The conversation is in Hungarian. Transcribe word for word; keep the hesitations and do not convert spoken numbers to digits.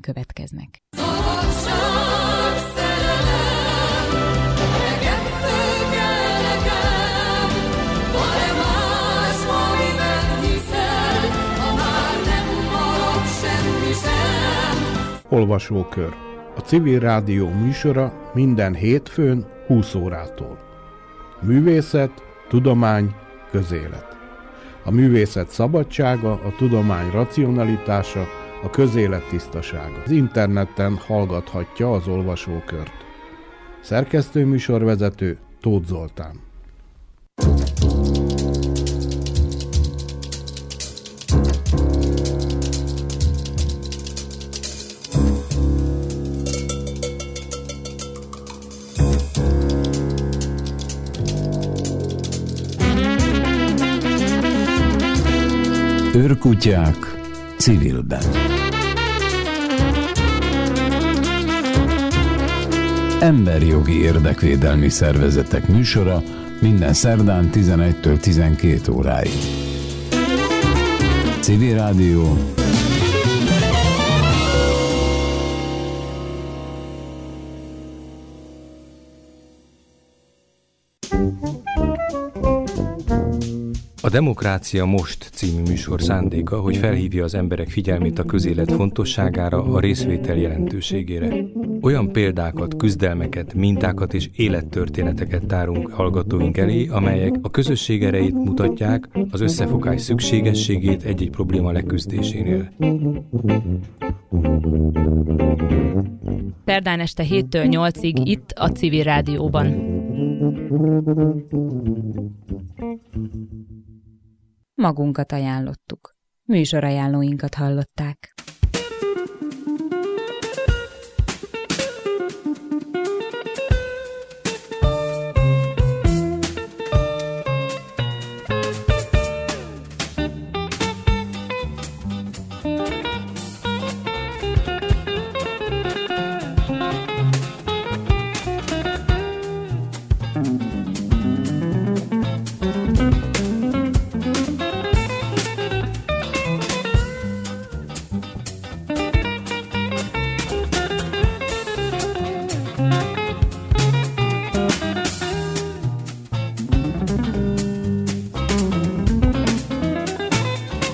következnek. Olvasókör. A Civil Rádió műsora minden hétfőn húsz órától. Művészet, tudomány, közélet. A művészet szabadsága, a tudomány racionalitása, a közélet tisztasága. Az interneten hallgathatja az olvasókört. Szerkesztő műsorvezető Tóth Zoltán. Őrkutyák civilben. Emberjogi érdekvédelmi szervezetek műsora minden szerdán tizenegytől tizenkét óráig. Civil Rádió. A Demokrácia Most című műsor szándéka, hogy felhívja az emberek figyelmét a közélet fontosságára, a részvétel jelentőségére. Olyan példákat, küzdelmeket, mintákat és élettörténeteket tárunk hallgatóink elé, amelyek a közösség erejét mutatják, az összefogás szükségességét egy-egy probléma leküzdésénél. Szerdán este héttől nyolcig itt a Civil Rádióban. Magunkat ajánlottuk. Műsorajánlóinkat hallották.